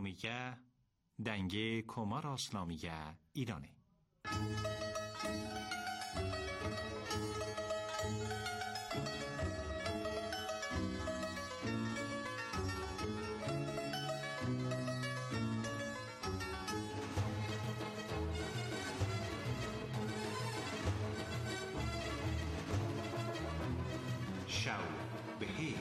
برنامه‌گه دنگه کمار اسلامیه ایرانه. شب بخیر.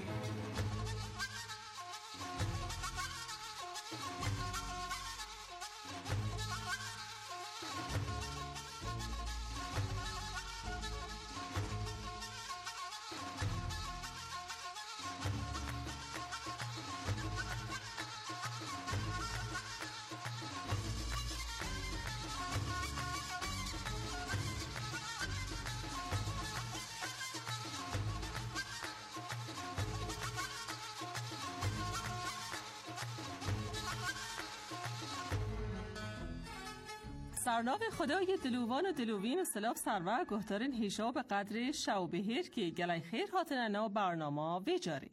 سرناو خدای دلوان و دلوین و سلاف سرور گهتارین هیشا به قدر شو بهیر که گلای خیر هاتننا برنامه ویجاری.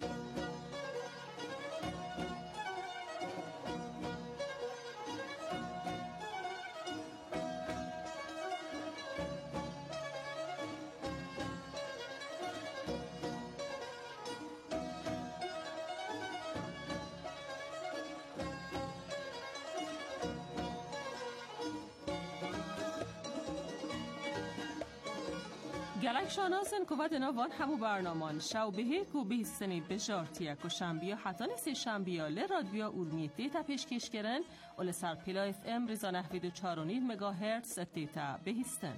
گلک شاناسن که ودنا وان همو برنامان شو بهیر که بهستنید بجارتیه که شنبیا حتی نیستی شنبیا لرادیو اورمیت دیتا پیشکش کرن و لسر پیلا اف ام ریزا نحوید و 4.5 مگاهرتز دیتا بهستن.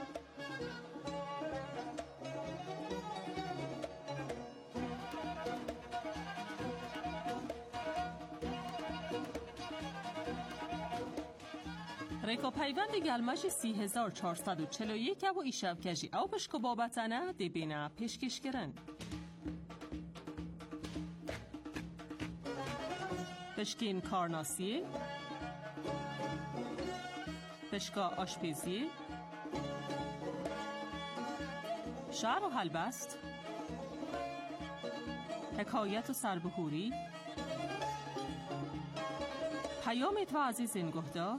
ریکا پیوند گلمش 3441 و ایشب کجی او پشک بابتنه دی بینه پیشکش کرن. پشکین کارناسی، پشکا آشپزی، شعر و حلبست، حکایت و سربهوری، پیامت و عزیزین گهدار،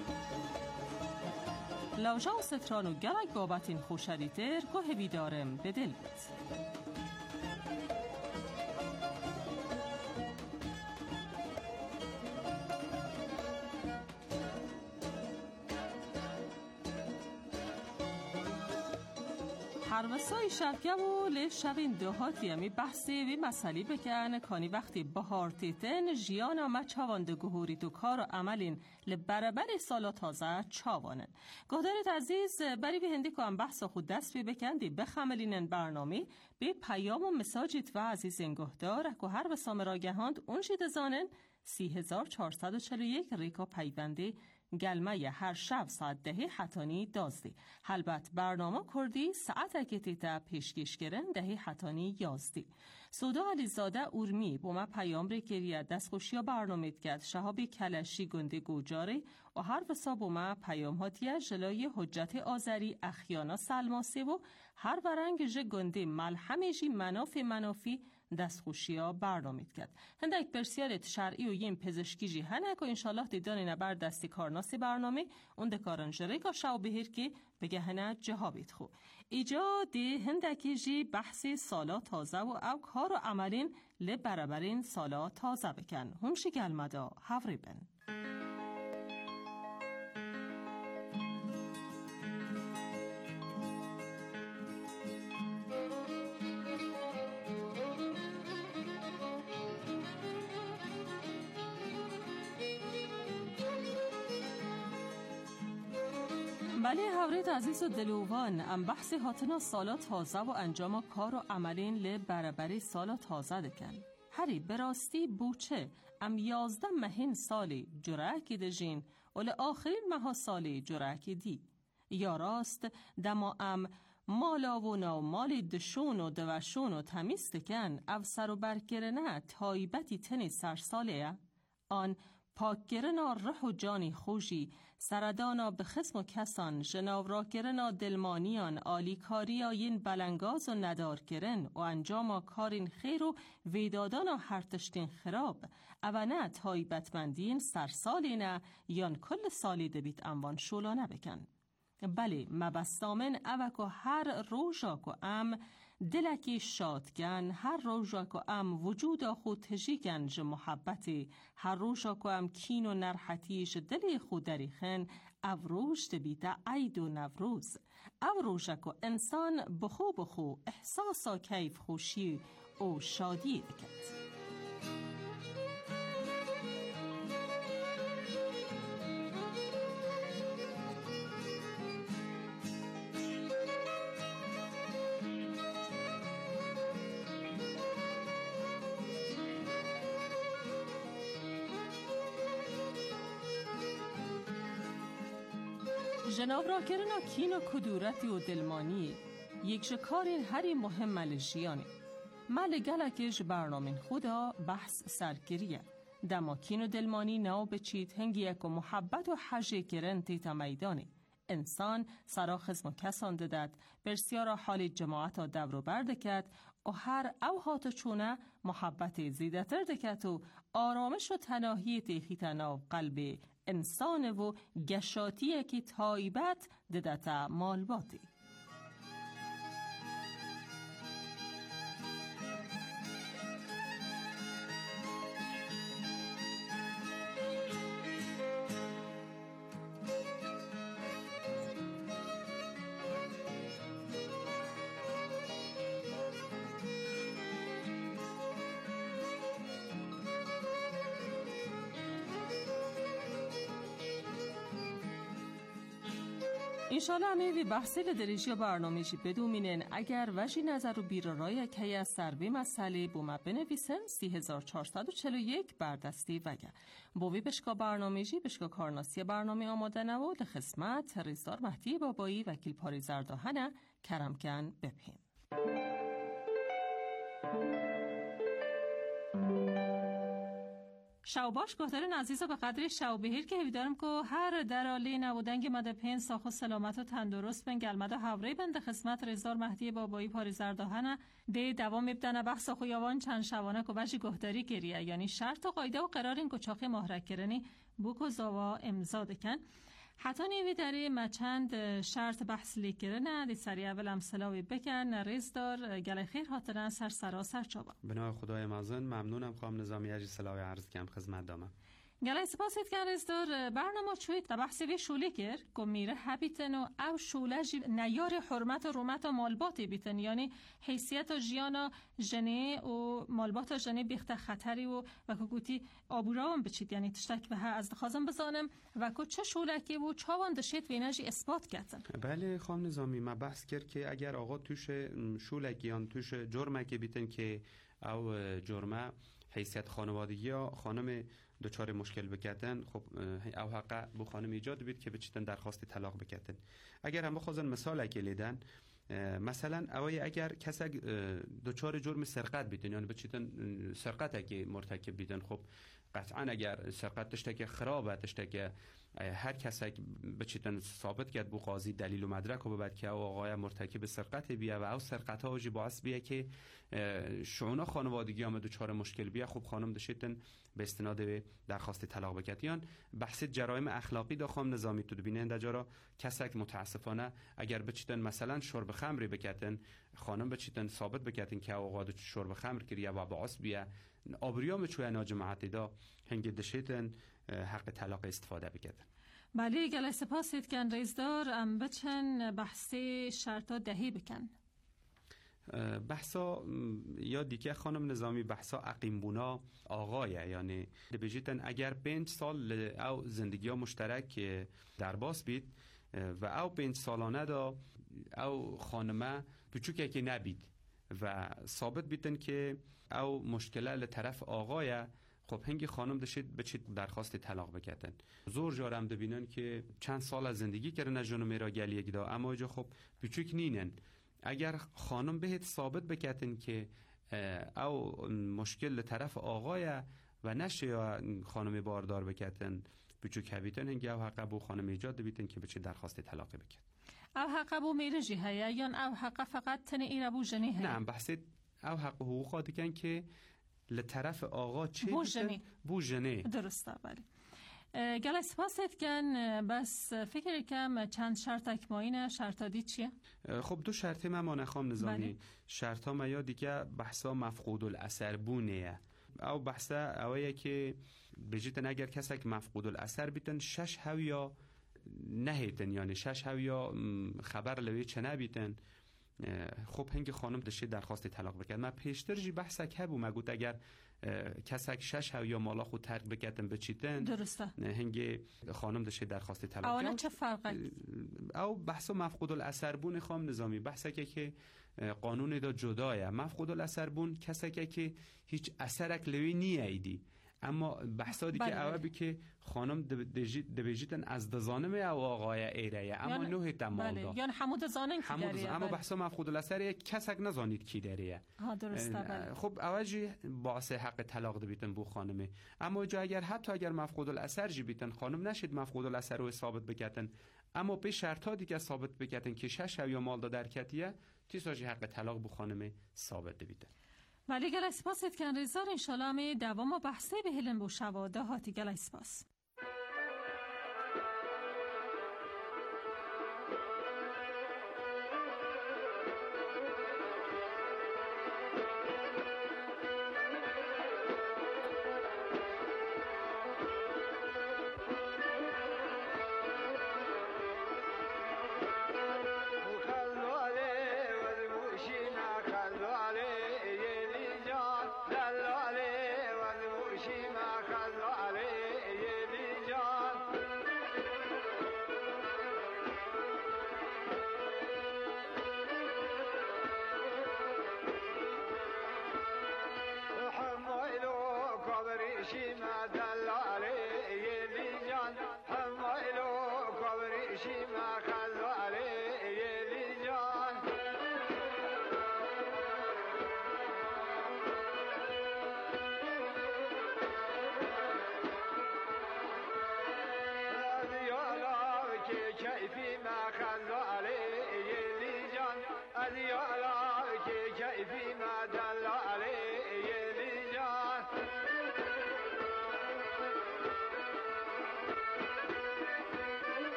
لاجا و ستران و گلک بابتین خوشریتر که هوی دارم به دل بید. هر وسای شرکه و لشوین دهاتی همی بحثی و مسئله بکن کانی وقتی بهار تیتن جیان آمد چاوانده گهوری تو کار و عملین لبرابر سالا تازه چاوانن. گهدارت عزیز بری به هندی که هم بحث خود دست بکندی بخملینن برنامه به پیام و مساجت و عزیزین گهدار که هر وسام راگهاند اون شید زانن 3441 ریکا پیونده گلمه هر شب ساعت 10 حتانی دازده. البته برنامه کردی ساعت اکتیتا پیشکش کرن 10 حتانی 11. سودا علیزاده اورمی با ما پیام ری کریه دستخوشی برنامه کرد شهابی کلشی گنده گوجاره و هر وسا با ما پیام هاتیه جلای حجت آذری اخیانا سلماسه و هر ورنگ جه گنده ملحمه جی منافی دستخوشی ها برنامه کرد. هندک پرسیارت شرعی و یم پزشکی جی هنه که انشالله دیدانی نبر دستی کارناسی برنامه اون دکارنجره که شو بهیر که بگه هنه جهابید خو. ایجا دی هندکی جی بحثی سالا تازه و او کار و عملین لبرابرین سالا تازه بکن. همشی گلمدا هوری بن. بله هورید عزیز و دلوان ام بحث هاتنا سالا تازه و انجام کار و عملین لبرابری سالا تازه دکن. هری براستی بوچه ام 11 مهین سالی جرعکی دجین و لآخرین مها سالی جرعکی دی. یا راست دما ام مالا و نو مالی دشون و دوشون و تمیز دکن او سر و برگرنه تایبتی تنی سرسالیه آن پاکگرنا رح و جانی خوشی، سردانا به خصم و کسان، جناورا گرنا دلمانیان، آلیکاری آین بلنگاز و ندار گرن و انجام کارین خیر و ویدادانا هرتشتین خراب، اوانه تایبتمندین سرسالینه یان کل سالی دبیت انوان شولانه بکن. بله مبستامن اوکو هر روژاکو ام دلکی شادگن، هر روژاکو ام وجود خود تجیگن ج محبتی، هر روژاکو ام کین و نرحتیش دلی خود دریخن، او روژ دبیتا عید و نوروز، او روژاکو انسان بخو احساسا کیف خوشی و شادی دکت. جناورا کرنا کین و کدورتی و دلمانی یک شکارین هری مهم ملشیانه. مل گلکش برنامه خدا بحث سرگریه. دما کین و دلمانی ناو بچید هنگی یک و محبت و حجه کرن تیتا میدانه. انسان سرا خزم و کسان ددد برسیارا حال جماعت ها دورو بردکت و هر اوهات چونه محبت زیدتر دکت و آرامش و تناهی تیخیتنا قلب انسان و گشاتیه که تایبت ددتا مالباتی. انشالله همه بحثی لدریجی برنامه‌جی بدومینن. اگر وجی نظر و بیرارای که از سروی مسئله بومه بنویسن 3441 بردستی وگه بوی بشکا برنامه‌جی بشکا کارناسی برنامه آماده نو لخدمت رئیسدار مهدی بابایی وکیل پاری زرداهنه کرمکن بپیم. شاوباش گفترین عزیز و به قدر شاوبهیر که هیدارم که هر درالی نبودنگ مده پین ساخ و سلامت و تندرست بن گلمده هوری بند خدمت رئیسدار مهدی بابایی پاری زرداهنه ده دوام میبدنه بحث خو یوان چند شوانه که وجی گفتری گریه یعنی شرط و قاعده و قرار این گچاقی مهرک کرنی بوکو زاوا امضا دکن حتی نیوی داری مچند شرط بحث لیکره نه دی سری اول امثلاوی بکن رئیسدار گله خیر حاطرن سر چابا بنای خدای مازن ممنونم خواهم نظامی اجی سلاوی عرض کم خدمت دامم گله سپاسید که رئیسدار برنامه چوید در بحثی وی شولی کرد که میره هبیتن و او شوله نیار حرمت و رومت و مالباتی بیتن یعنی حیثیت و جیانا جنه و مالبات جنه بیخت خطری و که آبوراوان بچید یعنی تشتک به ها از دخوازم بزانم و که چه شوله که و چاوان دشید وینجی اثبات کردن. بله خواهم نظامی ما بحث کرد که اگر آقا توش شولکیان توش جرمه که بیتن که او جرمه حیثیت خانوادگی یا خانم دوچار مشکل بکردن خب او حق بو خانم ایجاد بید که بچیتن درخواست طلاق بکردن. اگر هم بخوازن مثال اگه لیدن مثلا اوای اگر کسی دوچار جرم سرقت بیدن یعنی بچیتن سرقت اگه مرتکب بیدن خب قطعا اگر سرقت داشته که خرابه داشته که هر کسی بچیتن ثابت کرد بو قاضی دلیل و مدرک و بعد که او آقای مرتکب سرقت بیا و او سرقت ها وجی باعث بیا که شعونا خانوادگی هم دوچار مشکل بیا خب خانم داشتن به استناد به درخواست طلاق بکردیان بحث جرایم اخلاقی داخم نظامی تو ببینن دجارا کسک متاسفانه اگر بچیتن مثلا شرب خمری بکردن خانم بچیتن ثابت بکردن که آقا شرب خمر کردیا و باعث بیا آبریام چوی ناجماعت دا هنگ دشتن حق طلاق استفاده بکردن. بله گله سپاسید کن رئیسدار ام بچن بحثی شرطا دهی بکن. بحثا یا دیگه خانم نظامی بحثا عقیم بونا آقایه یعنی بجیتن اگر 5 سال او زندگی ها مشترک در باس بید و او 5 سالانه دا او خانمه بچوکه که نبید و ثابت بیتن که او مشکله لطرف آقایه خب هنگی خانم داشتید بچید درخواست طلاق بکردن زور جارم دبینن که چند سال از زندگی کردن جنو میرا گلی یک دا اما اینجا خب بچوک نینن اگر خانم بهت ثابت بکردن که او مشکل طرف آقای و نشه یا خانم باردار بکتن بچو کبیتن هنگی او حق بو خانم ایجاد بیتن که بچه درخواست طلاق بکن. او حق بو میرجی هیا یا او حق فقط تن ایرا بو جنی هیا؟ نه بحث او حق حقوق دیگن که لطرف آقا چه بیتن بو جنی. درسته بله. گله سپاست کن بس فکر کم چند شرط اکماین شرطا دی چیه؟ خب دو شرطه من نخوام نظامی بله. شرطا ما یا دیگه بحثا مفقود الاثر بونه او بحثا اویه که بجیتن اگر کسا که مفقود الاثر بیتن 6 هویا نهیتن یعنی 6 هویا خبر لوی چنه بیتن خب هنگ خانم دشه درخواست طلاق بکرد. من پیشتر جی بحثا که بو مگوت اگر کسک 6 هویا مالا خود ترک بکتن بچیتن درسته هنگ خانم دشه درخواست طلاق اونا چه فرقه؟ او بحثا مفقود الاثر بون خام نظامی بحثا که قانون دا جدایه. مفقود الاثر بون کسا که هیچ اثرک لوی نیه ایدی اما بحثا دی که اوه بی که خانم دبیجیتن از دزانمه او آقای ایره اما نوه تمام دا یعنی همو دزانن کی داریه اما بحثا مفقود الاثر کسک نزانید کی داریه. درسته بله. خب اوه جی باعث حق طلاق دبیتن بو خانمه اما جا حتی اگر مفقود الاثر جی بیتن خانم نشید مفقود الاثر رو ثابت بکتن اما به شرط ها دیگه ثابت بکتن که 6 یا مال دا درکتیه تیساجی حق طلاق بو خانمه ثابت دبیتن. ولی گل اسپاست کن ریزار انشالله می دوام و بحثه به هلن بو شواده هاتی گل اسپاس.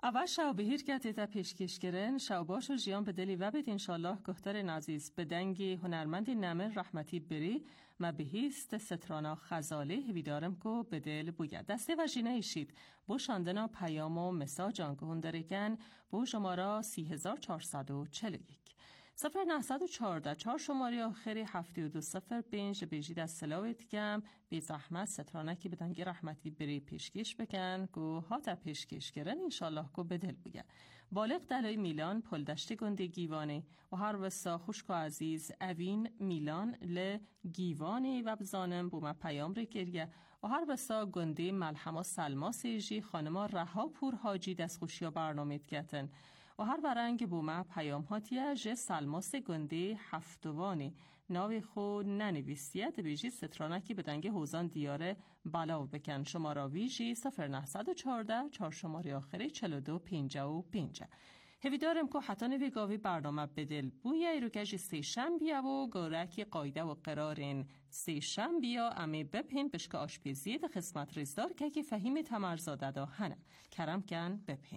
اول شو بهیر که تیتا پیشکش کرن شو باش و جیان به دلی و بید انشالله گفتر نازیز به دنگی هنرمند نمر رحمتی بری ما بهیست سترانا خزاله هویدارم کو به دل بوید دسته و جینه ایشید بو شاندنا پیام و مساج آنگهون درکن بو شمارا 3441 0914 4 شماره آخری 7205 بیجید از سلاویت کم بی زحمت سترانکی بدنگی رحمتی بری پیشکش بکن گو هاتا پیشکش کرن انشالله گو بدل بگه بالغ دلای میلان پلدشت گنده گیوانه و هر وسا خوشک و عزیز اوین میلان ل گیوانه و بزانم بوم پیام رو گریه و هر وسا گنده ملحما سلما سیجی خانما رها پور حاجی دست خوشی و برنامه گتن و هر برنگ بومه پیام هاتیه جه سلماس گنده هفتوانی ناوی خود ننویسیه بیجی سترانکی بدنگ حوزان دیاره بلاو بکن شمارا ویجی 0914 4 شماره آخری 4255 هوی دارم که حتی نوی گاوی برنامه بدل بویه ایرو کجی سیشنبیه و گورکی قایده و قرارین سیشنبیه امی بپین بشک آشپیزی ده خسمت ریزدار که فهیم تمرزاده دا هنه کرم کن بپین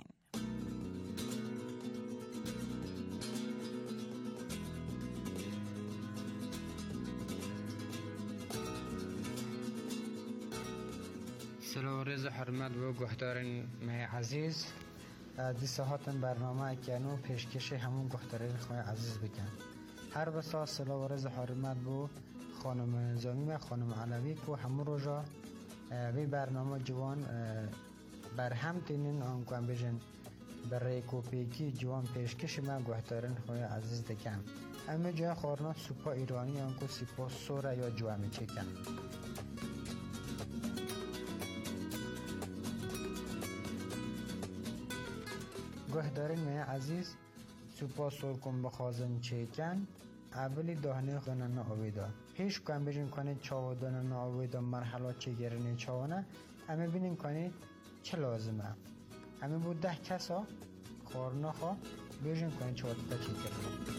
سلام رز حرمت و گهدارن مای عزیز دی ساعتن برنامه کنو پیشکش همون گهدارن خواه عزیز بکن هر بسا سلام رز حرمت بو خانم زمیم خانم علوی کو همون روزا وی برنامه جوان بر هم تینین آنکوان بجن برای کوپیکی جوان پیشکش من گهدارن خواه عزیز دکن همه جای خورنا سوپا ایرانی آنکو سیپا سوره یا جوامی چکن گهدارین می عزیز سوپا سور کن بخوازن چیکن اولی دهنه خونن آویدا هیچ کن بجن کنید چاو دانن آویدا مرحله چه گرنه چاوانه همه بینین کنید چه لازمه همه بود 10 کسا خورنا خواه بجن کنید چاو دا چه گرنه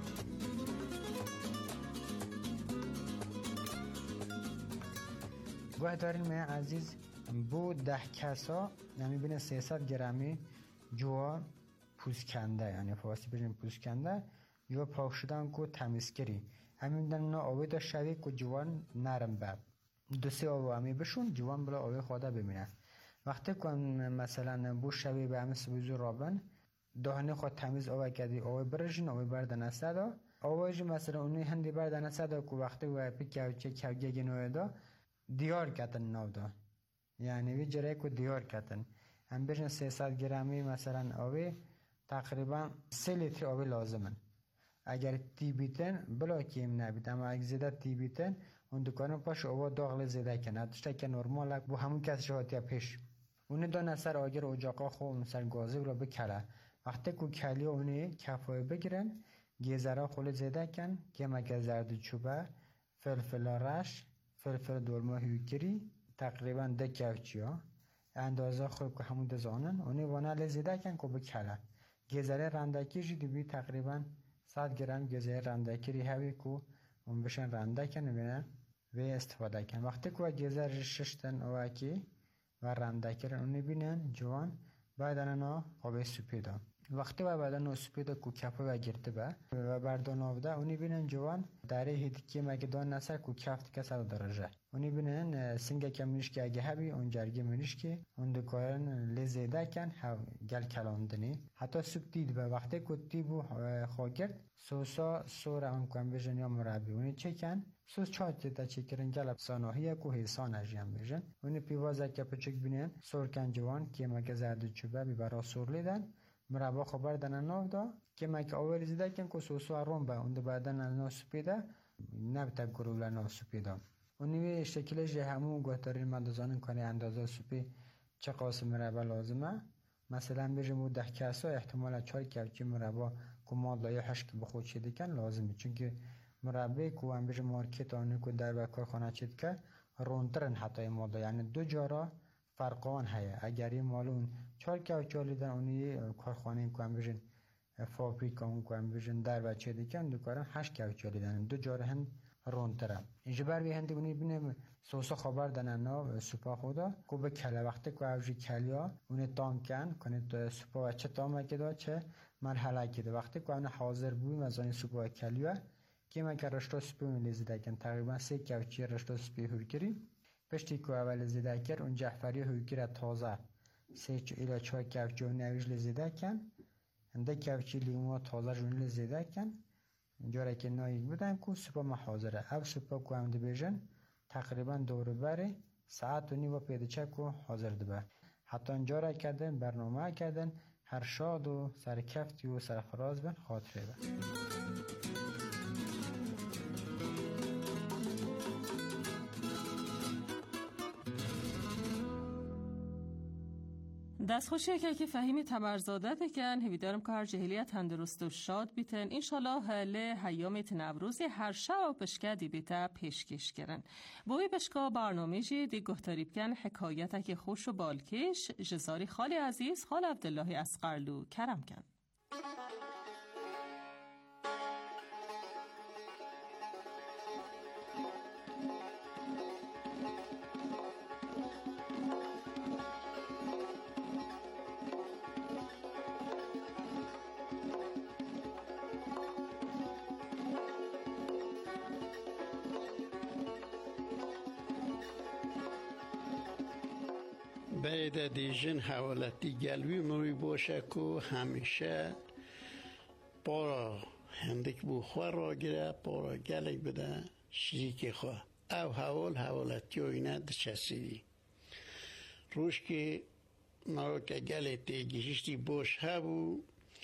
گهدارین می عزیز بود 10 کسا همه بینه 300 گرمی جوا پوسکنده یعنی فارسی بجن پوسکنده یا پاک شدن کو تمیزگری همین دن آوید شوی کو جوان نرم باب دو سه آوا همی بشون جوان بلا آوی خواده ببینه وقتی کن مثلا بو شوی به همه سبیزو رابن دهنه خود تمیز آوی کردی آوی برشن آوی بردن اسدا آویج مثلا اونی هندی بردن اسدا کو وقتی و پیکاو چه کاوگی نوی دا دیار کتن نو دا یعنی وی جره کو دیار کتن هم بجن 300 گرمی مثلا آبی تقریبا 3 لیتر آبی لازمن اگر تی بیتن بلا کیم نبید اما اگر زیده تی بیتن اون دکانه پاش آبا داغل زیده کنه تشتا که نرمال بو همون کس شهاتی پیش اون دانه سر آگر اجاقا خوب سر گازی بلا بکره وقتی که کلی اونی کفای بگیرن گیزرا خول زیده کن که مگه زرد چوبه فلفل رش فلفل دورما هیوکری تقریبا 10 کفچی ها اندازه خوب که همون دزانن اونی وانه لزیده کن که بکره گزره رندکی جدی بی تقریبا 100 گرم گزره رندکی ری هوی که اون بشن رنده کن بینه و استفاده کن وقتی که گزره ششتن اوکی و رندکی رو اونی بینن جوان بعد انا قابل سپیده وقتی و بعد انا سپیده که کپه و گرده با و بردان آفده اونی بینن جوان داره هیدکی مگه دان نسر که کفت که 100 درجه اونی بینن سنگه که منش که اگه هبی اون جرگه منش که اون دکارن لزیده کن گل کلاندنی حتی سوپ دید با وقتی که تیبو خواگرد سوسا سور هم کن بجن یا مربی اونی چه کن سوس چاچه تا چه کرن گل ساناهیه که حسان اجیم بجن اونی پیوازه که پچک بینن سور کن جوان که مگه زرد چوبه بی برا سور لیدن مربا خبر دنن ناو دا که مگه آوری زیده کن که سوسو روم با اون بعدن ناسپیده نبتا گروله ناسپیده اونی شکلش همون گهدارین مدازان کنه اندازه سوپی چه قاسم مربا لازمه مثلا بجمو 10 کسا احتمالا 4 کفچی مربا که مالدای حشک بخود شده کن لازمه چونکه مربا که هم بجم مارکت آنه که در کارخانه چید که رونترن حتی مالدا یعنی 2 جارا فرقان هیا اگر این مالون 4 کفچی لیدن اونی کارخانه که هم بجن فابریکا اون که هم بجن در بچه دیکن دو کارن 8 کفچی لیدن 2 جارا هند رونتره اینجا بر بی هندی اونی بینه سوسا خبر دننا سوپا خودا کو به کلا وقتی که اوجی کلیا اون تانکن کنه سوپا چه تامه که دا چه مرحله که دا وقتی که اون حاضر بوی مزانی سوپا کلیا که ما که رشته سوپی میلیزده کن تقریبا 3 کفچی رشته سوپی هویکری پشتی که اول زیده کرد اون جعفری هویکری تازه 3 الی 4 کفچی و نویج لزیده کن انده کفچی لیمو تازه جون لزیده کن اینجا که نایید بودن که سوپا ما حاضره او سوپا که هم بیژن تقریبا دور بره ساعت و نیم پیدا چک و حاضر دبه حتی اینجا را کردن برنامه کردن هر شاد و سرکفتی و سرفراز بن خاطره بن دستخوشی که فهیمی تبرزاده دکن هیویدارم که هر جهلیت تندرست و شاد بیتن انشالله لیامیت نوروزی هر شب و پشکدی بیتا پیشکش کرن بوی بشکا برنامه جی دی گفتاری بکن حکایت که خوش و بالکش جزاری خالی عزیز خال عبدالله اصغرلو کرم کن بعد دیجن حوالتی گلوی مروی باشه که همیشه پارا هندک بخور را گره پارا گلک بده شریک خواه او حوالتی اینه دچسیدی روش که مرا که گلتی گیشتی باش هبو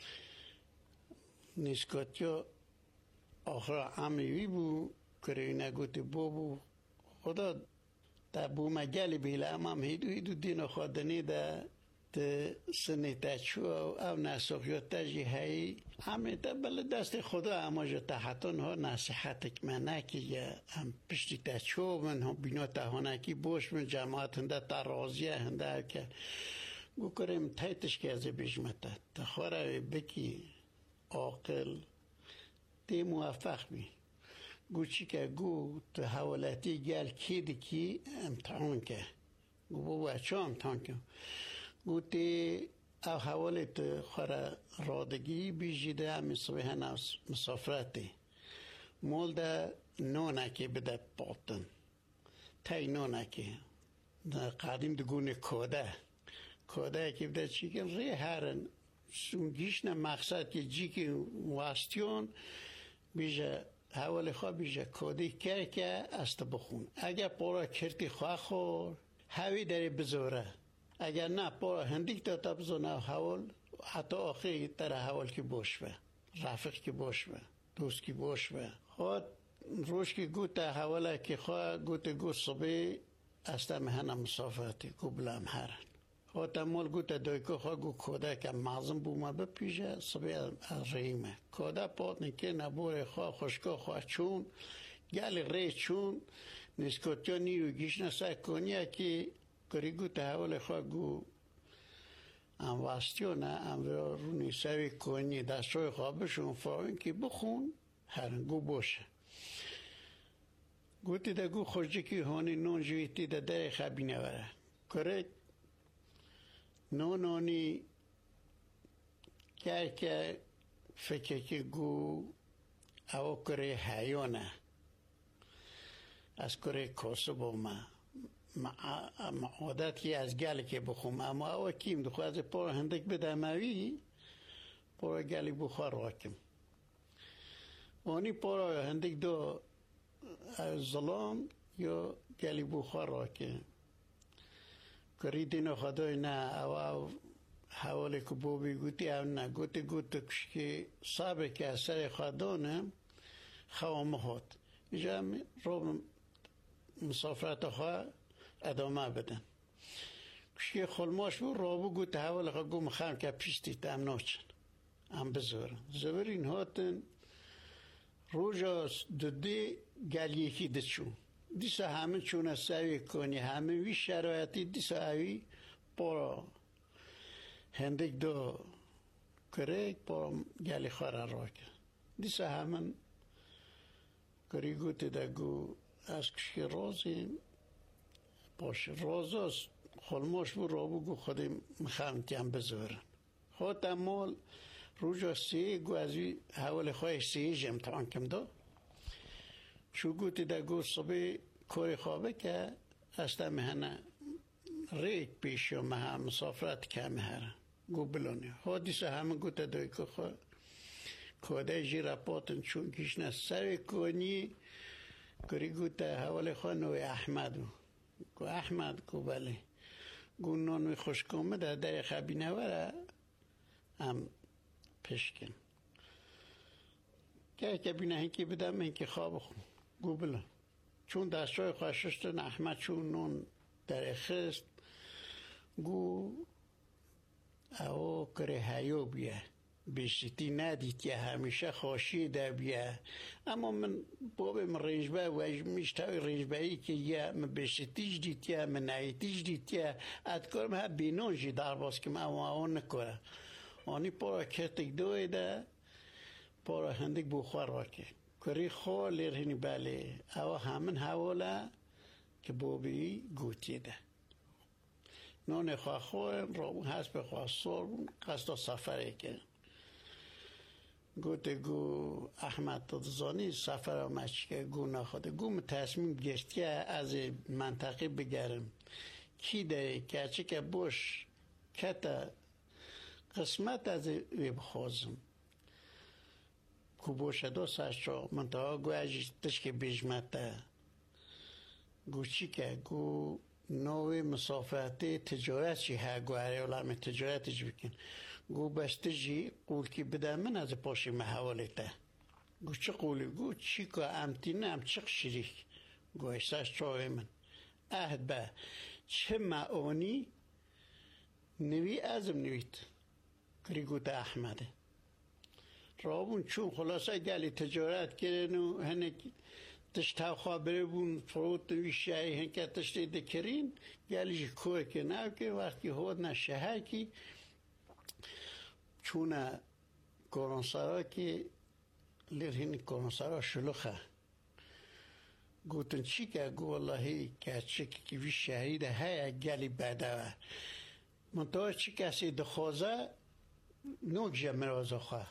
نسکاتیا آخر عمریوی بو کرینه گوتی بابو خدا تا بو مجالی بیله امام هیدو دینو خودنی ده سنی تچو او نسخیات تجی هی همه تا بله دست خدا اما جا تحتون ها نصیحت من نکی هم پشتی تچو من هم بینا تهانکی بوش من جماعت هنده تا رازیه هنده که گو کریم تایتش که از بیشمتا تا خوره بکی عاقل تی موفق بی گو چی که گو تو حوالتی گل کی دی کی امتحان که گو بابا چه امتحان که گو تی او حوالت خورا رادگی بیجیده همی صبح ناس مسافرتی مول ده نونکی بده پاتن تای نونکی قدیم دگونه کوده که بده چی کن ری هرن سونگیش نه مقصد که جی که واستیون بیجه حوالی خواه بیجه کودی که است بخون اگر پورا کرتی خواه خور هاوی داری بزوره اگر نه پورا هندیک داتا بزونه حوال حتی آخری تر حوال که باش به رفق که باش به دوست که باش به خود روش که گوت حواله که خواه گوت صبح است مهنه مسافرتی گو بلام هرن خود مال گوت دویکو خواه گو کوده که معظم بوما بپیشه صبح رحیمه کوده پات نکه نبور خواه خوشکا خواه چون گل ری چون نسکوتیا نیرو گیش نسه کنیه که کری گوت حوال خواه گو ام واستیو نه ام رو نیسوی کنی دستوی خواه بشون فاوین که بخون هرن گو باشه گوتی ده گو خوشی که هانی نون جویتی ده در خبی نوره کره نونی که فکر که گو او کره حیانه از کره کاسبو ما عادت که از گل که بخوم اما او کیم دو خواهد پارا هندک بده موی پارا گلی بخواه راکم وانی پارا هندک دو ظلام یا گلی بخواه راکم کری دینو خدای نه او حوالی که بوبی گوتی او نه گوتی که صبر که از سر خدانم خواه هات اینجا رو مسافرت خواه ادامه بدن کشکی خلماش بود رابو گوتی حوالی خواه گو مخوام که پیشتی تم ناچن هم بزورن زورین هاتن روژا دو گل یکی دچون دیسا همه چونه سوی کنی همه وی شرایطی دیسا اوی پارا هندک دو کرک پارا گلی خواه را کن دیسا همه کری گوتی دگو از کشی رازیم باشه رازاست خلماش بو رابو گو خودم میخوام تیم بذارن خود مال روزا سی گو ازی حوال خواهش سیج امتحان کم دا شو گوتی دگو صبح کاری خوابه که استا مهنه ریک پیشو مها مسافرت که مهره گو بلونی حادیثه همه گوته دوی که خواه کوده جی راپاتن چون کشنه سر کنی کری گوته حوال خواه نوی احمدو گو احمد گو بله گو نانوی خوشکامه در خبینه وره هم پشکن که بینه هنکی بدم هنکی خواب خون گو بله چون دستای خوششتن احمد چون نون در خست گو او کره هیو بیه بیشتی ندید که همیشه خوشی ده بیه اما من بابم رنجبه و میشتاوی رنجبه ای که یه من بیشتیش دید که من نایتیش دید که ادکارم ها بینونجی در باز که من اون نکره آنی پارا کتک دوی ده پارا هندک بخور راکه کری خواه لرهنی بله او همین حواله که بابی گوتی ده نان خواه خواه رو حسب خواه سر قصد سفره که گوته گو احمد تدزانی سفر آمد که گو نخواده گو تصمیم گرفت که از منطقه بگرم کی داره که چه که باش کتا قسمت از وی بخوازم گو باشه دو سرچا منطقه گو اجیش تشک بیجمته گو چی که گو نوی مسافرتی تجارت چی ها گو هره علم تجارتش بکن گو بسته جی قول کی بده من از پاشی محواله تا گو چه قولی گو چی که امتینه ام چق شریک گو ایساش چاوی من عهد به چه معانی نوی ازم نوید کری گو تا احمده رابون چون خلاصه گلی تجارت کرن و هنه تشتاو خبره بون فروت نوی شایی هنکه تشتی دکرین گلیش کوه که نو که وقتی هود نشه کی چونه کورانسارا که لرهین کورانسارا شلوخه گوتن چی که گو والله که چی که وی شهری ده های گلی بده منطقه چی کسی دخوازه نوک جمع رازا خواه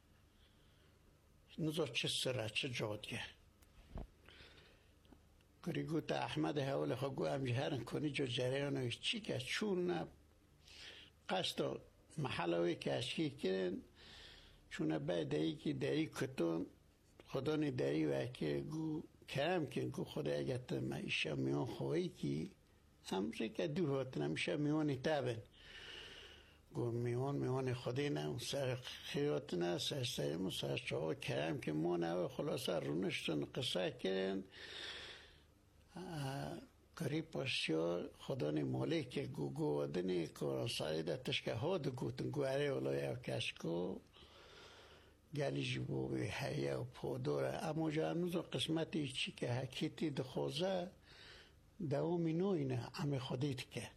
نزا چه سره چه جادیه کری گوت احمد حوال خواه گو امجهرن کنی جو جریانوش چی که چون قصد محلوی که اشکی کرن چون بعد ای که دری کتون خدا نداری و که گو کرم کن گو خدا اگت ایشا میان خواهی که همشه که دو هاتن همیشه میانی تابن گو میان خودی نه سر خیرات نه سر سرم و سر چاوا کرم که ما نه خلاصه رونشتن قصه کرن کاری پاسیار خدا نماله که گو ودنی کاران ساری ده تشکه ها دو گوتن گو اره اولای او کشکو گلی جبو به حیه و پاداره اما جا هنوز قسمتی چی که حکیتی دخوزه دوامی نوی نه امی خودیت که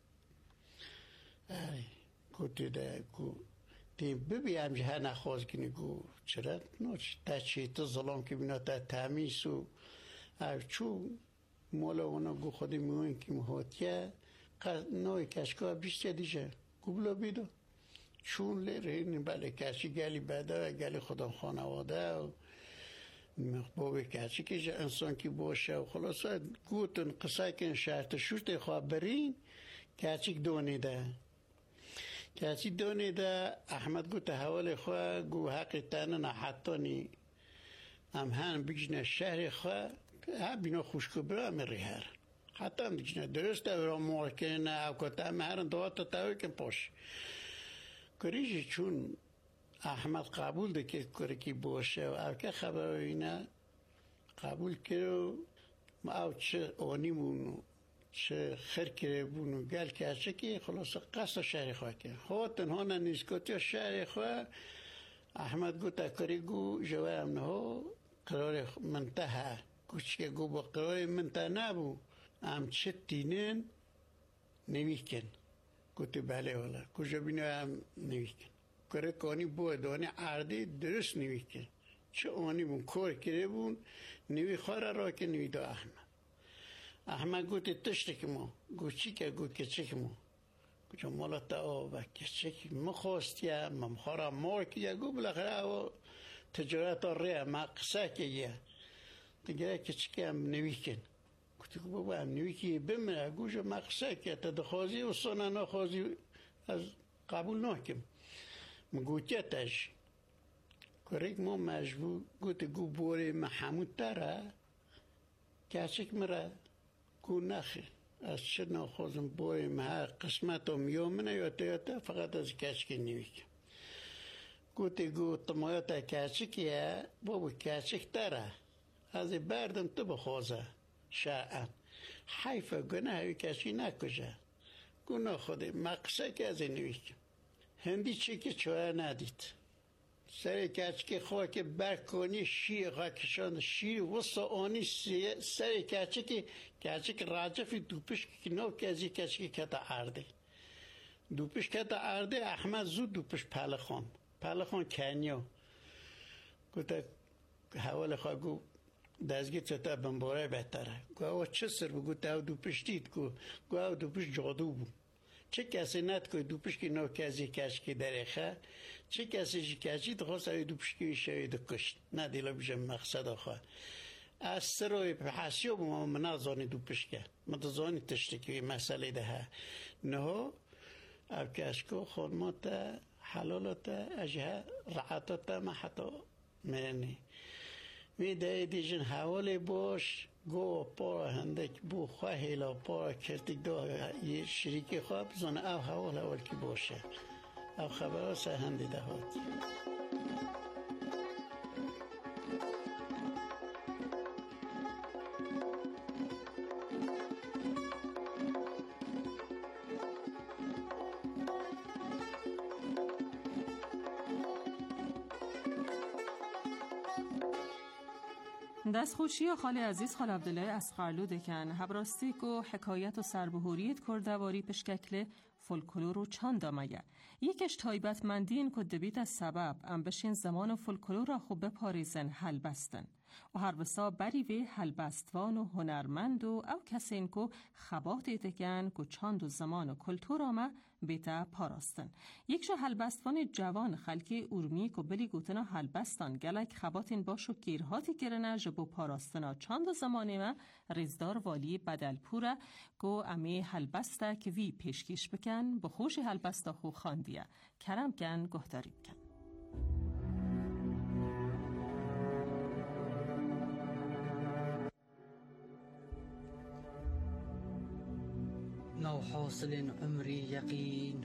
گوتی ده گو تیم ببی همجه ها نخواز کنی گو چرا نوچ تا چی تا ظلام که بینا تا تمیس و چون مولا اونا گو خودی میوین که مهاتیه نوی کشکا بیشتر دیشه گو بلا بیدو چون لیرین بله کشی گلی بده و گلی خدا خانواده و مخبوبی کشی که انسان کی باشه و خلاصه گوتن قصه کن شرط شوشت خواه برین کشی دونیده کشی دونیده احمد گوت حوال خواه گو حقی تنه نه حتی نی هم هن بگجنه شهر خواه ها بینا خوشکو برا همه ریهر حتی هم دیگه درسته برا موقع نه او کتا همه هرن دوات تاوی کن پاش کریجی چون احمد قبول ده که کره کی باشه و او که خبر اینه قبول کرو او چه آنی بونو چه خیر کره بونو گل که چه که خلاص قصد شهر خواه که خواه تنها ننیز کتی شهر خواه احمد گو تکری گو جوه امنه قرار منتحه کچه گو با قرار منتحه نبو ام چه تینن نویکن گوتی بله والا کجا بینه هم نویکن کره کانی بو دانه عرضی درست نویکن چه آنی بون کار کرده بون نوی خواه را که نوی دا احمد گوتی تشتی که ما گو چی که گو که چی که ما گو چه مالا تا آبا که چی که مخواستیم ممخواه ما که گو بالاخره او تجارت ره مقصه که یه دیگه که چی که هم نوی کن گوتی که بابا هم نوی که بمره گو چه مقصه که تا دخوازی و سانه نخوازی از قبول نکم مگوتی تش کرک ما مجبور گوتی گو بوری محمود تره که چک مره گو نخی از چه نخوازم بوری مها قسمت هم یومنه یا تا فقط از کچک نیوی که گوتی گو تمایت کچکیه بابا کچک تره از بردم تو بخوازه شاعن حیفه گناه کچی نکشه گناه خوده مقصه که از نیوی که هندی چی که چوه ندید سر کچک خواه که برکنی شیر خواه کشان شیر وسط آنی سر کچک راجفی دوپش که نو که ازی کچک کتا عرده دوپش کتا عرده احمد زود دوپش پلخان کنیو گوته حوال خواه گو دزگی چطور بمباره بهتره گو او چه سر بگو تا دوپش دید گو او دوپش جادو بود چه کسی ند که دوپش که نو کسی کشکی درخه چه کسی کشی تو خواست اوی دوپش که شوید کشت نه دیلا بیشه مقصد آخواه از سروی حسیو با من نزانی دوپش که من زانی تشتکی مسئله ده نه او کشکو خورمات حلالات اجه رعاتات ما حتی منی می دیجن حوالی باش گو پارا هندک بو خواهی لا پارا کرتیک دا یه شریکی خواه بزنه او حوال که باشه او خبر سه هندی دهات دستخوشی خاله عزیز خال عبدالله اسقرلو دکن هبراستیک و حکایت و سربهوریت کردواری پشککل فولکلور و چند آمگه یکش تایبت مندین که دبیت از سبب ام بشین زمان و فولکلور را خوب بپاریزن حل بستن و هر بسا بری وی حل بستوان و هنرمند و او کسین که خبات دکن که چند و زمان و کلتور آمه بیتا پاراستن یکشو حل بستوان جوان خلکی ارمی که بلی گوتنا حل بستان گلک خباتین باشو گیرهاتی گرنه جبو پاراستنا چند و زمانی ما ریزدار والی بدلپوره که امی حل بسته که وی پیشکیش بکن بخوش حل بسته خو خاندیه کرم کن گهداری بکن نو حاصل عمری یقین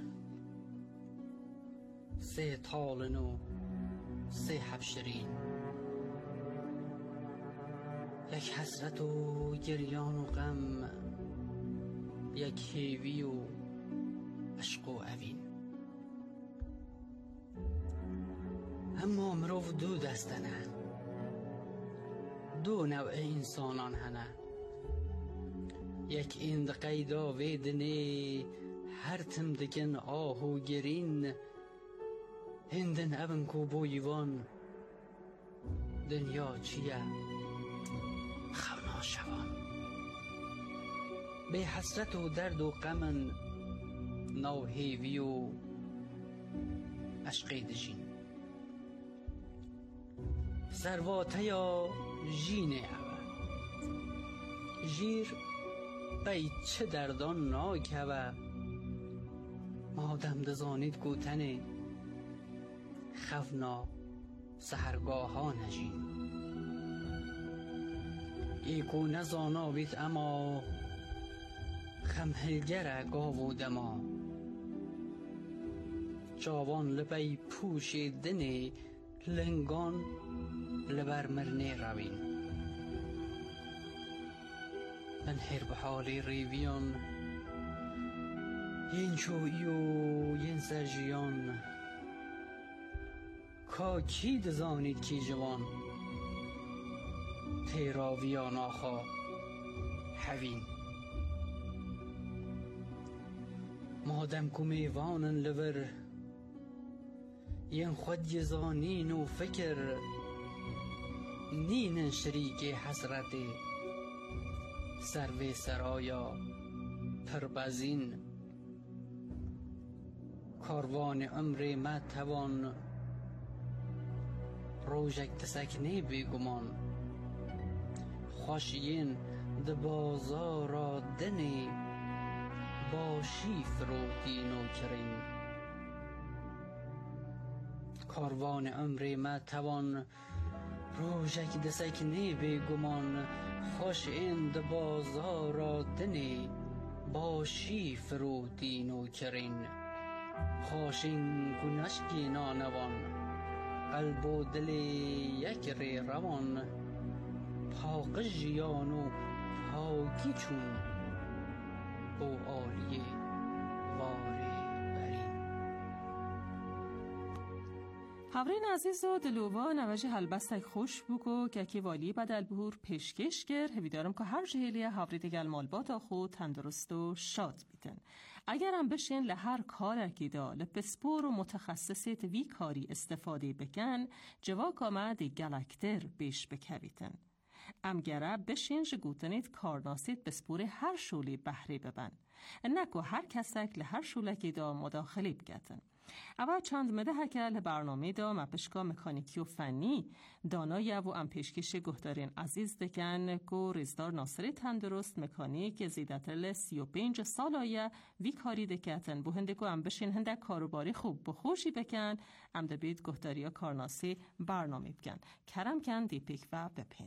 سه طالن و سه حبشرین یک حسرت و گریان و غم یک هیوی و عشق و اوین اما مروف دو دستنه دو نوع انسانان هنه یک اند قیدا ویدنه هر تم دکن آهو گرین هندن ابن کو بویوان دنیا چیه خونا شوان به حسرت و درد و غمن نو هیوی و عشقی دجین سرواته یا جینه اوه جیر بای چه دردان ناکه و مادم دزانید گوتنه خفنا سهرگاه ها نجین ایکو نزانا بیت اما خمهلگر گاو و دما جوان لبی پوش دنه لنگان لبر مرنه روین من هر بحالی ریویان ین چوئی و ین سرجیان کا کی دزانید کی جوان تیراویان آخا حوین مادم کو میوانن لور ین خود یزانین و فکر نین شریک حسرت سرو سرایا پربزین. کاروان عمر ما توان روژک تسکنه بیگمان. خوشین د بازارا دنی باشی فروتی نوکرین. کاروان عمر ما توان روژک دسکنه بیگمان. خوشین د بازارا دنی باشی فروتی نوکرین. خوشین گنشکی نانوان قلب و دل یک ری روان. پاق جیان و پاکی چون او عالی واره برین. هاورین عزیز و دلووا نوژه هلبستک خوش بگو که اکی والی بدل بهور پیشکش گر. هویدارم که هر جهلیه هاوری دیگل مالباتا خود تندرست و شاد بیتن. اگر هم بشین لهر کار اکیدا لپسپور و متخصصیت وی کاری استفاده بکن جواک آمد گلکتر بیش بکویتن. امگره بشین جگوتنید کارناسید بسپور هر شولی بحری ببن. نکو هر کسک لهر شولکی دا مداخلی بگتن. اول چند مده هکل برنامه دا مپشکا مکانیکی و فنی دانای و ام پیشکش گهدارین عزیز دکن که ریزدار ناصری تندرست مکانیک زیدتر 35 سال آیه وی کاری دکتن بو هنده که ام بشین هنده کاروباری خوب بخوشی بکن ام دبید گهداری کارناسی برنامه بکن. کرم کن دیپیک و بپین.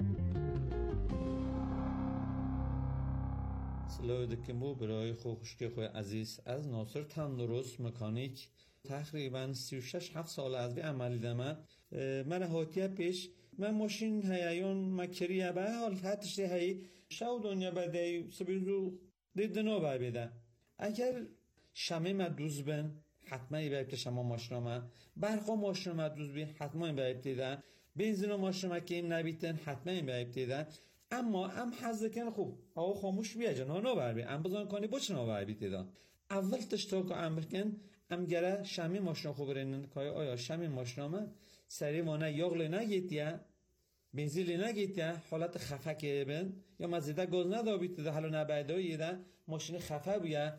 سلام دکمو برای خوشکی خوی عزیز از ناصر تندرست مکانیک تقریبا 36-7 سال از وی عملی دمه. من هاتیه پیش من ماشین هیایون مکریه به حال حتش هی شو دنیا بده سبیزو دیدنو بای بده. اگر شمه مدوز بن حتما ای باید شما ماشنامه برخوا ماشنامه دوز بین حتما ای باید دیده بنزین و ماشنامه که این نبیتن حتما ای باید دیده. اما ام حضر کن خوب آقا خاموش بیا جان ها نو بی ام بزن کنی بچ نو بی دیدن. اول تشتا که ام بکن ام گره شمی ماشنا خوب رنن که آیا شمی ماشنامه سری وانه یاغل نگیتیه بنزین نگیتیه حالت خفه که بین یا مزیده گاز ندابید دیده حالا نبایده یده ماشین خفه بیا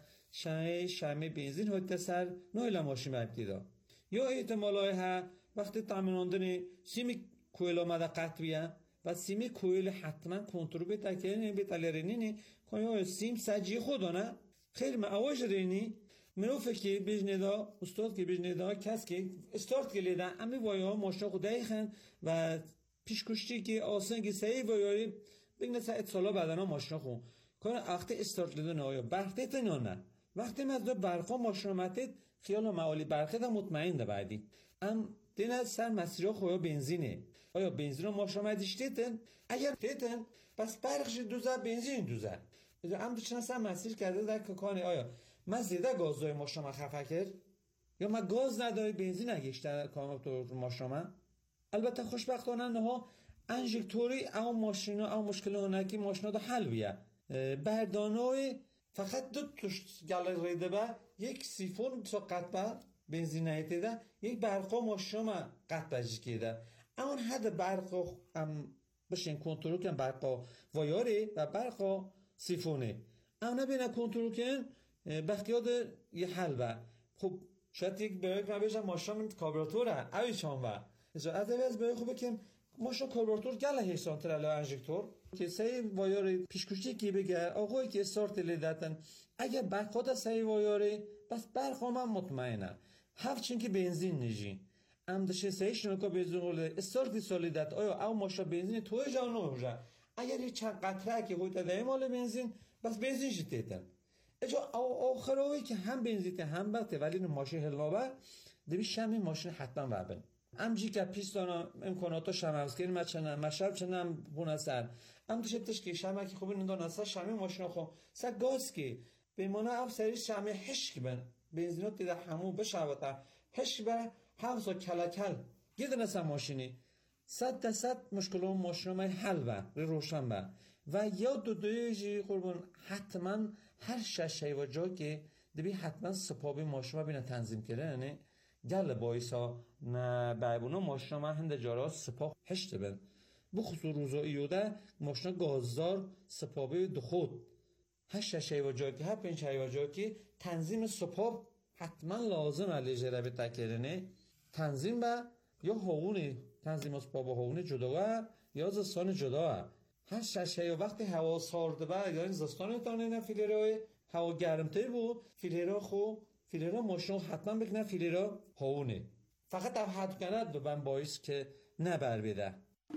شمی بنزین هایت سر نویل ماشین باید دیده. یا احتمالای ها وقتی تامیناندنی سیمی کویل آمده قط بیا و سیم کویل حتما کنترل بده که نمیت الرینی کنه سیم سجی خودانه خیلی معواج رینی منو فکر بجندا استاد که بجندا کس که استارت کلیده امی وایا ماشین خود دایخن و پیشکشتی که آسنگ سعی وایای بگن ساعت سالا بعدنا ماشین خون کنه وقتی استارت لیدن آیا برخت نه وقتی مزد برخا ماشین متید خیال معالی برخت مطمئن ده بعدی ام دین از سر مسیرها خویا بنزینه. آیا بنزین رو ماشین دیشتیتن؟ اگر دیتن پس برخش دوزه بنزین دوزه. ام دوچنه سر مسیر کرده در که کانه آیا من زیده گاز دای ماشین خفه کرد یا من گاز ندای بنزین نگیشتر کامل تو ماشین. البته خوشبختانه نه انژکتوری او ماشین او مشکل هنکی ماشین دا حل بیه. بردانوی فقط دو توش گل ریده با یک سیفون تا قطبه بنزین نیتیده یک برقا ماشین قطع بجی کده. اون حد برقا هم بشین کنترل کن برقا وایاره و برقا سیفونه اون بینه کنترل کن بختیاد یه حل با خب شاید یک برای من بشن ماشین کابراتوره اوی چان با از برای خوبه که ماشین کابراتور گله هیسانتر علا انژکتور که سعی وایاره پیشکشتی که بگه آقایی که استارت لیدتن اگر برقا دا سعی وایاره بس برقا من مطمئنه هفت چون که بنزین نجی ام دشه سعیش نکا بنزین قوله استارتی سالیدت آیا او ماشا بنزین توی جا نوجه اگر یه چند قطره که هویت ده مال بنزین بس بنزین شتیتن اجا آخرهایی که هم بنزیته هم بطه ولی ماشین هلنابه دوی شمی ماشین حتما بربن ام جی که پیستانا امکاناتا شمعوزگیری مشرب چنم بونه سر ام دشه تشکی شمعه که خوبی نندان اصلا شمی ماشین خو سر گاز که بیمانه او سری شمی حشک بن بنزینات دیده همون بشوته هش به حفظ و کلکل گیده نسا ماشینی 100% مشکل اون ماشین ما حل به روشن به و یا دوی جی قربان حتما هر ششه و جا که دبی حتما سپابی ماشین ما بینه تنظیم کرده یعنی گل بایسا نه بایبونا ماشین ما هنده جارا سپاه هشت بین بخصوص روزا ایوده ماشنا گازدار سپابه دخود هشت و جاکی ها پنج و جاکی تنظیم سپاب حتما لازم علیه به تکرینه تنظیم با یا هاونه تنظیم سپاب هاونه جدا یا زستان جدا هشت وقتی هوا سارده با یا این زستان تانه نه فیلرای هوا گرمتر بود فیلرا خوب فیلرا ماشنا حتما بکنه فیلرا هاونه فقط او حد کنه دو بن باعث که نبر بده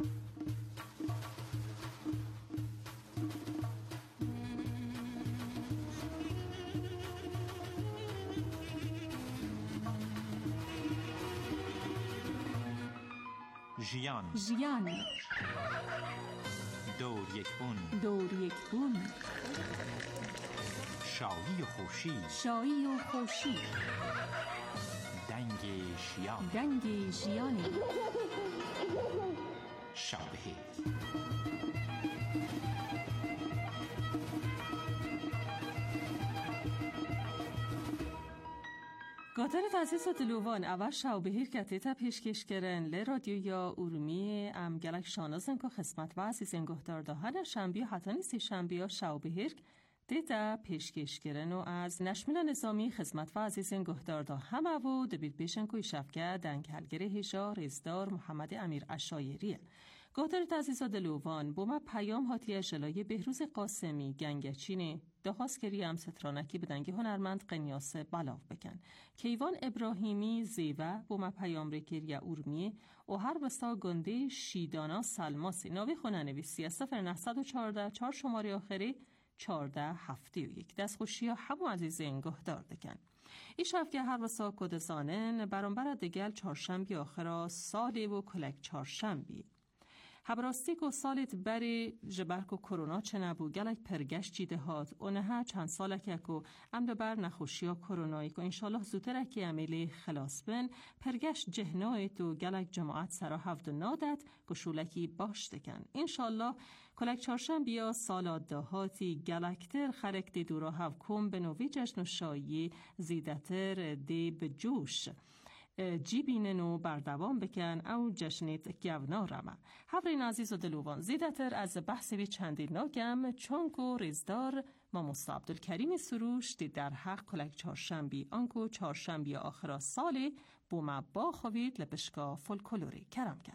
ژیان دور یک بون شایی و خوشی دنگ ژیان شاوبهیر گاترت عزیز و دلوان اول شاوبهیر کتیتا پیشکش کرن لی رادیو یا ارومی ام گلک شانازن که خدمت و عزیزین گهدار دهن شنبه حتی نیستی شنبه شاوبهیر دیتا پیشکش کرن و از نشمیل نظامی خدمت و عزیزین گهدار ده همه و دبید بیشن که شفکه دنگلگره هشا رزدار محمد امیر عشایریه. گهدارت عزیز و دلوان بوما پیام هاتیه جلای بهروز قاسمی گنگچینه دهاست کری هم سترانکی بدنگی هنرمند قنیاس بلاو بکن. کیوان ابراهیمی زیوه بوما پیام ریکری اورمیه و هر بستا گنده شیدانا سلماسی ناوی خوننویسی 0914 4 شماره آخری 1471 دست خوشی ها همو عزیزین گهدار دکن. این شفگه هر وسا کد زانن برانبر دگل چارشنبی آخرا سالی و کلک چارشنبی هبراستی که سالت بری جبرک و کرونا چه نبو گلک پرگشت جیده هات و نه چند سالک که امر بر نخوشی ها کرونایی که انشالله زودتر که عملی خلاص بن پرگشت جهنایت و گلک جماعت سرا هفت و نادت گشولکی باش دکن انشالله کلک چارشن بیا سالات دهاتی گلکتر خرک دی دورا هف کم به نوی جشن و شایی زیدتر دی به جوش جیبینن و بردوام بکن او جشنیت گونا رمه حبرین عزیز و دلوان زیدتر از بحث بی چندین ناگم چونکو ریزدار ما مصطفی عبدالکریم سروش دی در حق کلک چارشنبی آنکو چارشنبی آخرا سالی بوما با خوید لپشکا فولکلوری کرم کن.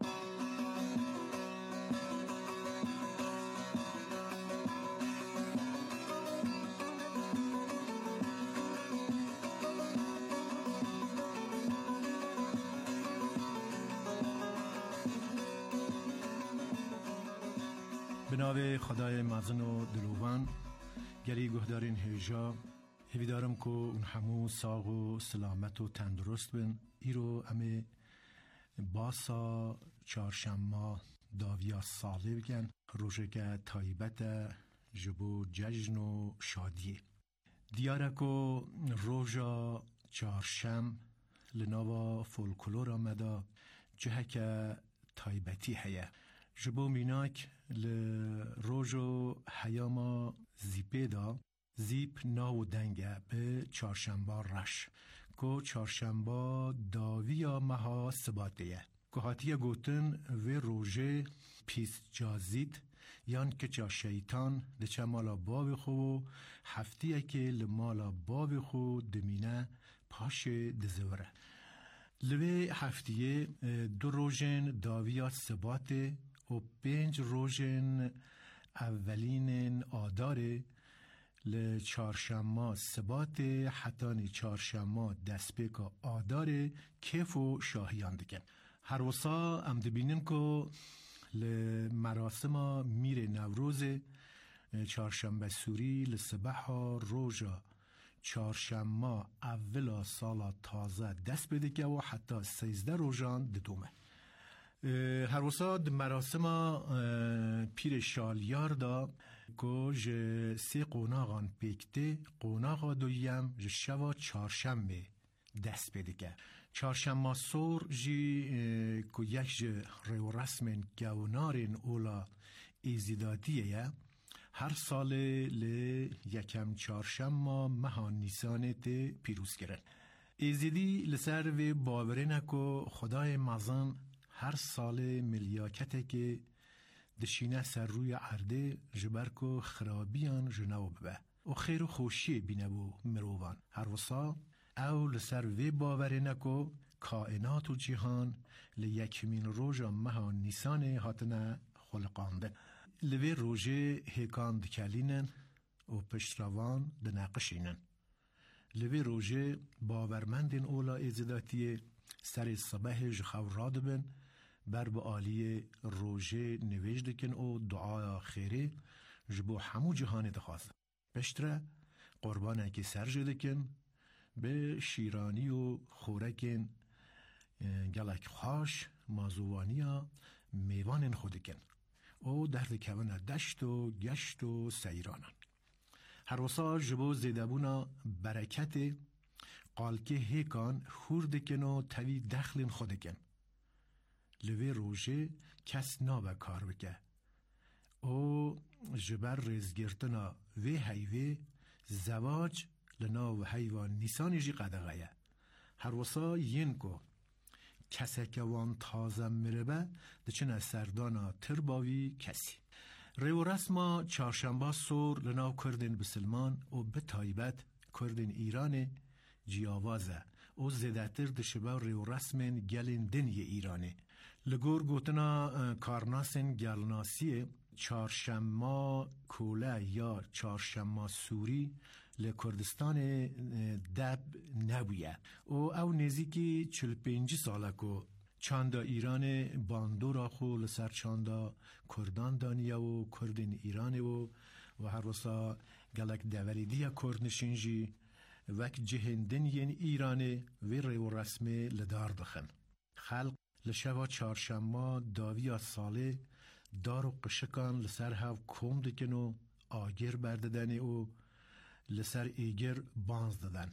به نام خدای مزن و دلوان گری گهدارین هیجا هیویدارم که اون همو ساغ و سلامت و تندرست بن ایرو امه باسا چارشنبه داویا ساله بگن روشه که تایبت جبو ججن و شادیه دیاره که روژا چارشنبه لناوا فولکلور آمده جهه که تایبتی هیه جبو میناک لروجو حیاما زیپه دا زیپ ناو دنگه به چارشنبه رش که چارشنبه داویا مها سباته که حتیه گوتن و روژه پیس جازید یان که چا شیطان ده چه مالا باب خو هفتیه که لمالا باب خو دمینه پاش دزوره لوی هفتیه دو روژن داویا سباته و 5 روژن اولین آداره لچارشنبه سبات حتانی چارشنبه دسپیکا آداره کیف و شاهیان دکن هر وصا ام دبینن که لمراسم میر نوروز چارشنبه سوری لصبح روژا چارشنبه اولا سالا تازه دست بده که و حتی 13 روژان ددومه هر وساد مراسم پیر شالیار دا که جه سی قوناغان پیکته قوناغا دویم جه شوا چارشنبه دست بده که چارشنبه سور جی که یک جه ریو رسم گونارین اولا ایزیدادیه هر سال یکم چارشنبه مها نیسانت پیروز کرن ایزیدی لسر و باورینه که خدای مزن هر سال ملیاکته که دشینه سر روی عرده جبرکو خرابیان جناو ببه و خیر و خوشی بینه بو مروان. هر وصا او لسر وی باوره نکو کائنات و جهان لیکمین روژا مها نیسان هاتنه خلقانده. لوی روژه هکان دکلینن و پشتروان دنقشینن. لوی روژه باورمندین اولا ازداتیه سر صبح جخو راد بن بر به آلی روژه نویج دکن و دعای خیره جبو همو جهان دخواست. پشتره قربانه که سر جدکن به شیرانی و خورکن گلک خاش مازوانیا میوان خودکن او درد کون دشت و گشت و سیرانان. هر وصا جبو زیدبونا برکت قالکه هیکان خوردکن و توی دخلین خودکن. لوی روژه کس نابه کار بکه او جبر رزگرتنا وی حیوه زواج لناو حیوان نیسانی جی قدغیه. هر وصا ین کو کسی که وان تازه مربه دچنه سردانا ترباوی کسی. ریو رسما چارشنبه سور لناو کردین بسلمان و به تایبت کردین ایران جیاوازه او زیدتر دشبه ریو رسمین گلین دنی ایرانه. لگور گوتنا کارناسن گلناسیه چارشنبه کوله یا چارشنبه سوری لکردستان دب نبویه او نزیکی 45 ساله که چاندا ایران باندورا خو لسر چاندا کردان دانیه و کردین ایرانه و هر وصا گلک دوریدیه کردنشینجی وک جهندن ین ایرانه و ریو رسمه لدار دخن. خلق لشوا چارشنبه داویا ساله دار و قشکان لسر هاو کوم دکن و آگر برددن و لسر ایگر بانز دادن.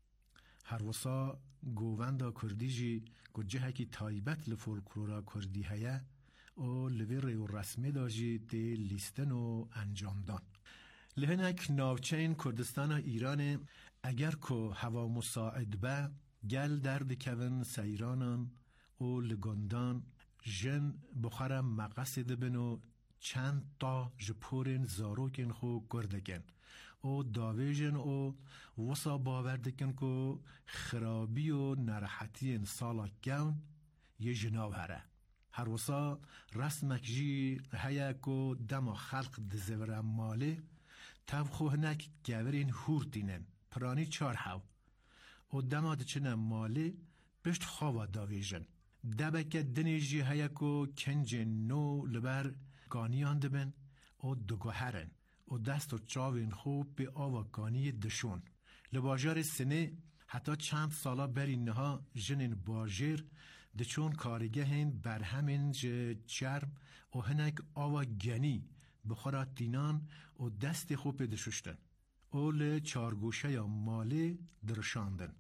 هر وصا گووندا کردی جی گو جهه کی تایبت لفولکلورا کردی هیا او لوی ریو رسمه داجی دی لیستن و انجام دان. لهنک ناوچین کردستان ایران اگر که هوا مساعد به گل درد کون سیرانان او لگندان جن بخارم مقصد بنو چند تا جپورن زاروکن خو گردکن او داویجن او وصا باوردکن که خرابی و نرحتی سالا گون یه جناو هره. هر وصا رسمک جی هیا که دم خلق دزورم ماله تب خوهنک گورین هورتینن پرانی 4 هاو او دماد چنم ماله بشت خوا داویجن دبکه دنیجی هیا که کنجن نو لبر گانیان دبن او دگوهرن او دست و چاوین خوب به آواکانی دشون. لباجار سنه حتی چند سالا بر اینها جنین باجر دچون کارگه هن بر همین چرم و هنک آوا گنی بخورات دینان و دست خوب دشوشتن او لچارگوشه یا ماله درشاندن.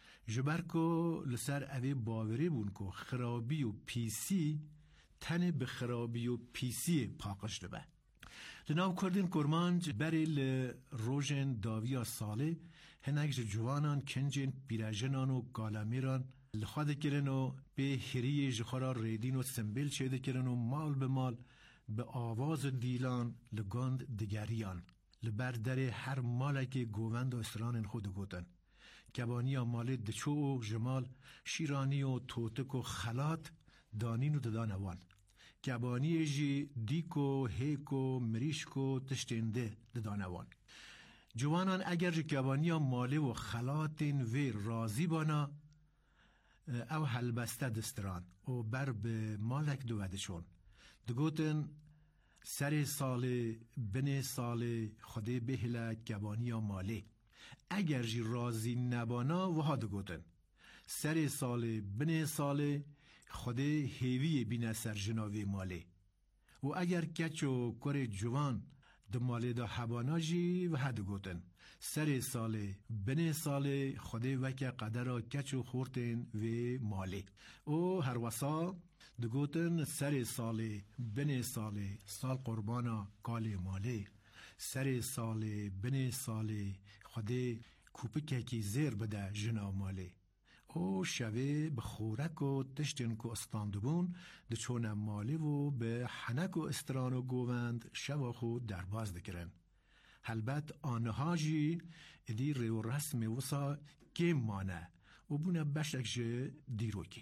جبرکو لسر اوی باوری بون که خرابی و پیسی تنه به خرابی و پیسی پاقش دبه. لناو کردین کرمانج بری لروژن داویا ساله هنک جوانان کنجن بیراجنان و گالمیران لخواده کرن و به هری جخورا ریدین و سنبیل چیده کرن و مال به مال به آواز دیلان لگاند دگریان لبر در هر مالک گووند و اسران خود گوتن. کبانی و مال دچو و جمال شیرانی و توتک و خلات دانین و ددانوان. کبانی جی دیکو هیکو مریشکو تشتنده ددانوان. جوانان اگر کبانی و ماله و خلاتین وی رازی بانا او حلبسته دستران و بر به مالک دوودشون دگوتن سر سال بن سال خود بهلا کبانی و ماله اگر جی رازی نبانا و ها دگوتن سر سال بن سال خود هیوی بین سر جناوی ماله و اگر کچو کور جوان دو ماله دا حبانا جی و ها دگوتن سر سال بن سال خود وکه قدر کچو خورتن و ماله و هر وصا دگوتن سر سال بن سال قربانا کال ماله سر سال بن سال خود کوپکه کی زیر بده جنا ماله او شوه به خورک و تشتن که استاندبون ده چون مالی و به حنک و استران و گووند شوا خود در باز دکرن. البته آنها جی ادی ریو رسم وسا گیم مانه و بونه بشک جه دیروکی.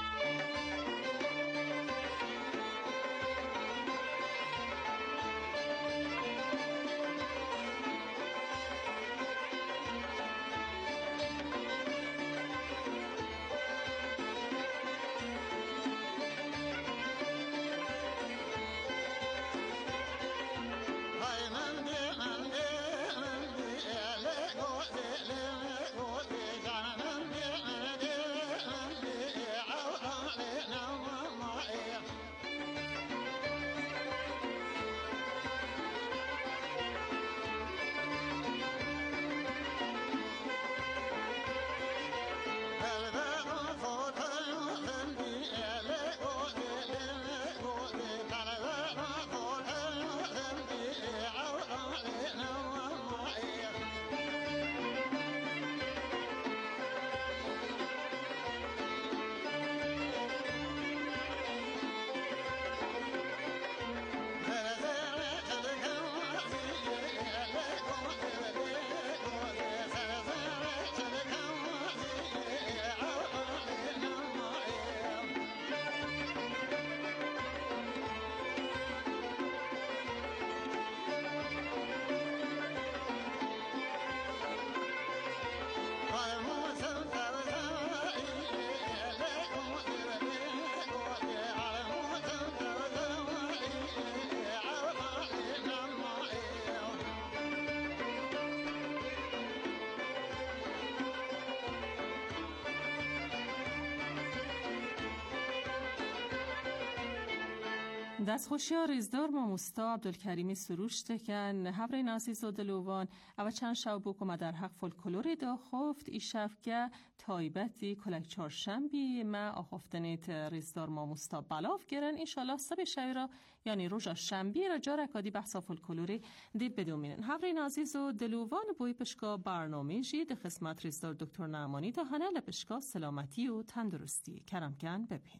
دستخوشی ها ریزدار ماموستا عبدالکریمی سروش تکن هبره نازیز و دلوان او چند شب بکم در حق فولکلوری دا خفت ای شفگه تایبتی کلک چارشنبی ما آخفتنیت ریزدار ماموستا بلاف گرن اینشالله سب شوی را یعنی روژا شنبی را جا رکادی بحثا فولکلوری دی بدومینن هبره نازیز و دلوان بوی پشکا برنامه جید خدمت ریزدار دکتر نعمانی تا هنل پشکا سلامتی و تندرستی کرمکن ببین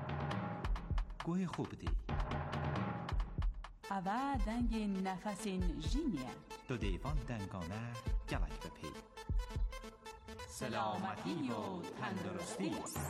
گوه خوب دی اوه دنگ نفسین جینیه دو دیوان دنگانه گلک بپی سلامتی و تندرستی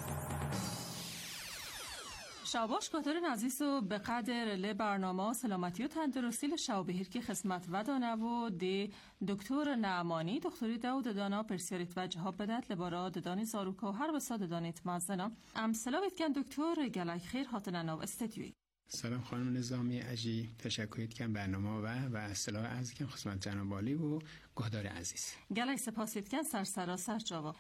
شاباش کتر عزیز و به قدر ل برنامه سلامتی و تندرستی لشاوبهیر که خدمت ودانه و دی دکتر نعمانی دکتری داود دانا پرسیاریت وجه ها بدت لبارا ددانی زاروکا و هر بسا ددانیت مزدنا ام سلاویت کن دکتر گلک خیر حاطن ناو استدیوی سلام خانم نظامی عجی تشکریت کن برنامه و اصطلاح عرض کن خدمت جناب عالی و گهدار عزیز گلک سپاسیت کن سرسراسر جواب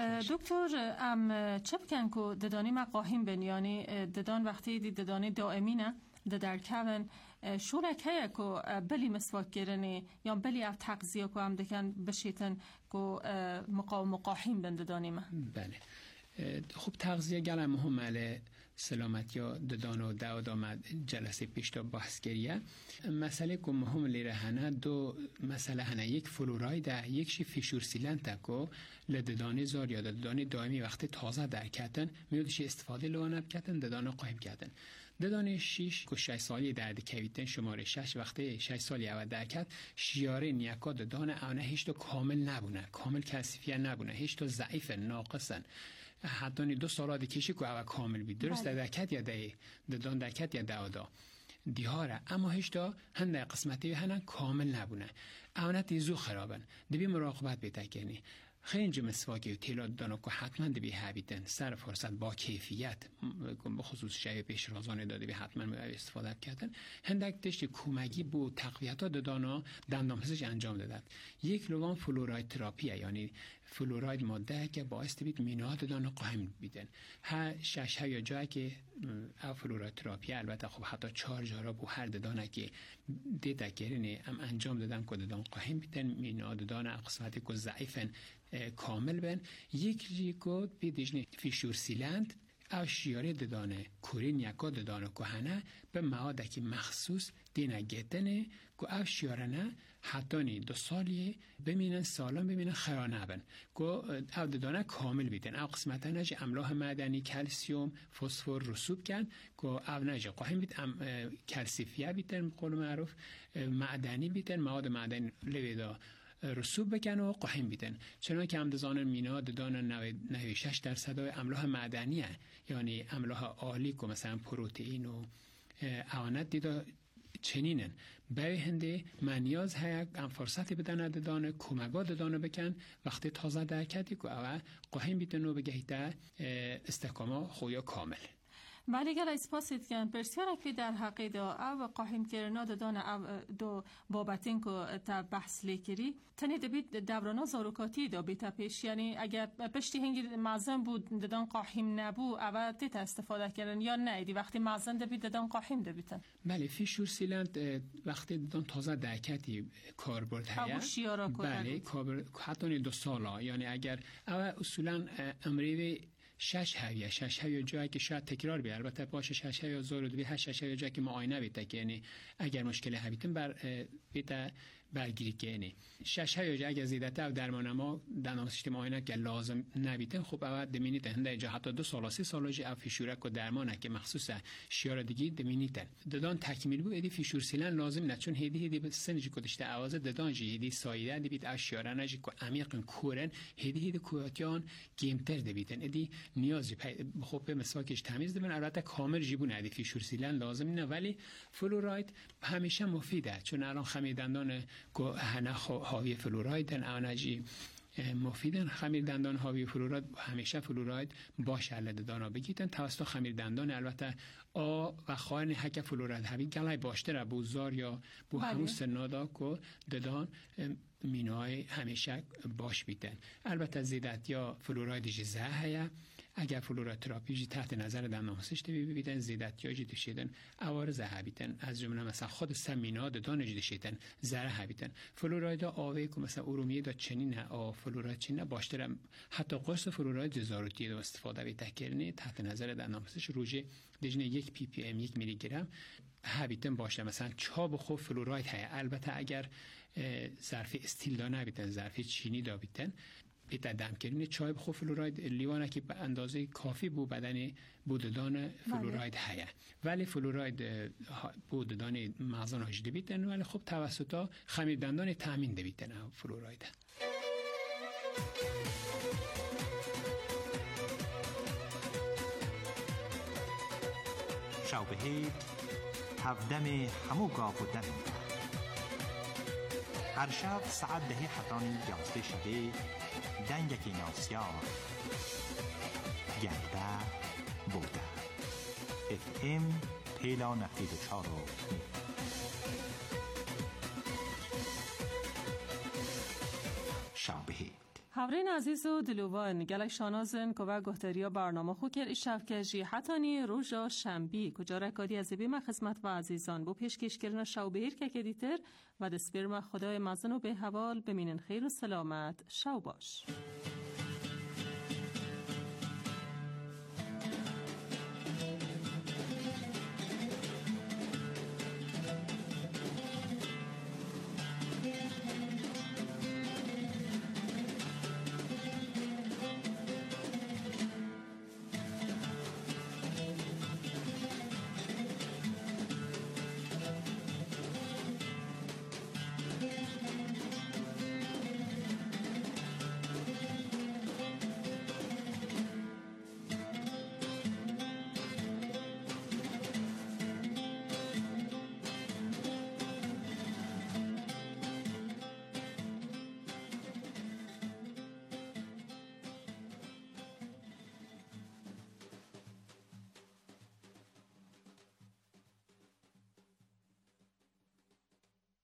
دکتر ام چه بکن که ددانی مقاهیم بین یعنی ددان وقتی ددانی دائمی نه در کون شورکه که بلی مسواک گرنی یا بلی او تغذیه که هم دکن بشیتن که مقاهیم بین ددانی ما بله خب تغذیه گلم مهمه سلامتی یا ددان و دعوت آمد جلسه پیش تا بحث کریه مسئله که مهم لیره هنه دو مسئله هنه یک فلوراید یک شی فیشور سیلنت که لددان زار یا ددان دائمی وقتی تازه در کتن میودش استفاده لوانب کتن ددان قایم کتن ددان 6 که 6 سالی درد کویتن شماره 6 وقتی 6 سالی اول در کت شیاره نیکا ددان اونه هیچ تو کامل نبونه کامل کثیفیه نبونه هیچ تو ضعیف ناقصن حتی 2 سال کشی که اول کامل بید درست در کت یا ددان در کت یا دادا دیاره اما هیچ تا هنده قسمتی هنن کامل نبونه اونه تیزو خرابن دبی مراقبت بیتکنی خیلی مسواکی و تیلات دانو که حتما دبی حبیدن سر فرصت با کیفیت به خصوص شای پیش رازانه داده بی حتما استفاده کردن هندک تشت کومگی بو تقویت ها دانا دندان پزشک انجام دادن یک لوان فلوراید تراپیه یعنی فلوراید ماده که باعث بید مینات دانا قایم بیدن ها شش ها یا جایی که فلوراید تراپیه البته خب حتی 4 جارا بو هر دانه که دیده گرینه هم انجام دادن که دان قایم بیدن مینات دانا قسمتی که ضعیفن کامل بن یک ریکود بیدیجنی فیشور سیلند او شیاره ددانه کورین یکا ددانه کهنه به مواد که مخصوص دینه گتنه که او شیاره نه حتی نی 2 سالیه بمینن سالم بمینن خرانه بن که او ددانه کامل بیدن او قسمتا نجه املاح معدنی کلسیوم فسفر رسوب کن که او نجه قاهم بید کلسیفیه بیدن بقول معروف معدنی بیدن مواد معدنی لویدا رسوب بکن و قاهم بیدن چنانکه که هم دزانن مینا ددانه 96% املاح معدنیه یعنی املاح عالی که مثلا پروتئین و اوانت دیدا چنینن برای هنده من نیاز هست هم فرصتی بدن ددانه کمگا ددانه بکن وقتی تازه درکتی که اوه قاهم بیدن و بگهیده استحکاما خویا کامل. ولی گل اسپاسید کن پرسیاره که در حقیقت او قاهم کرنا دادان او دو بابتین که تا بحث لیکری تنی دبید دورانا زاروکاتی دا بیتا پیش یعنی اگر پشتی هنگی معظم بود دادان قاهم نبو او دیتا استفاده کردن یا نه دی وقتی معظم دبید دادان قاهم دبیتن. بله فیشور سیلند وقتی دادان تازه درکتی کاربرد هیا بله حتی 2 سالا یعنی اگر او اصولا امریوی 6 هویه جایی که شاید تکرار بی البته باشه 6 هویه زور دو 8 هویه جایی که معاینه بیته که یعنی اگر مشکل هویتن بر بیته برگیری که یعنی 6 هویه اگر زیادت او درمان ما در سیستم معاینه که لازم نبیتن خب اول دمینی تهنده اینجا حتی 2 سال 3 سال جی او فیشورک و درمانه که مخصوص شیار دیگه دمینی تن ددان تکمیل بود ادی فیشور سیلن لازم نه چون هدی به سنج کدشته आवाज ددان جی هدی سایده دی بیت اشیاره نجی که عمیق کورن هدی کوتیان گیمتر دبیتن ادی نیازی خب به مسواکش تمیز دبن البته کامل جیبون ادی فیشور سیلن لازم نه ولی فلوراید همیشه مفیده چون الان خمیر دندان که هنه حاوی فلورایدن آنجی مفیدن خمیر دندان حاوی فلوراید همیشه فلوراید باشه علت دانا بگیتن توسط خمیر دندان البته و خواهن حک فلوراید همی گلای باشته را بوزار یا بو همون سنادا که ددان مینای همیشه باش بیتن البته زیدت یا فلوراید جزه هیا اگر فلوراید تراپی جی تحت نظر دندانپزشک ببینن زیدت یا جدی شدن عوارض هبیتن از جمله مثلا خود سمینا ددان جدی شدن زره هبیتن فلوراید آوی که مثلا ارومیه دا چنین آ فلوراید چنین باشتر حتی قرص فلوراید زاروتی دو استفاده بی تکرنی تحت نظر دندانپزشک روزی دیجنه 1 پی پی ام 1 میلی گرم هبیتن باشه مثلا چاب خوب فلوراید های البته اگر ظرف استیل دا نبیتن ظرف چینی دا بیتن بیت دم کردن چای بخو فلوراید لیوانه که به اندازه کافی بو بدن بوددان فلوراید هیا ولی فلوراید بوددان مغزان هجده بیتن ولی خب توسطا خمیر دندان تامین دبیتن فلوراید شاوبهید هفدم همو گاف و دم هر شب ساعت 10 حتانی 11 شبه دنگکی ناسیار گرده بوده اف ام پیلا 94 شاوبهید هاورین عزیز و دلوان گلک شانازن که و گهتریا برنامه خو کر ایشاف کجی حتانی روژا شنبی کجا رکادی از بیمه خدمت و عزیزان بو پیشکش کردن شاوبهیر که کدیتر و دسپرم خدای مزن و به حوال بمینن خیر و سلامت شاو باش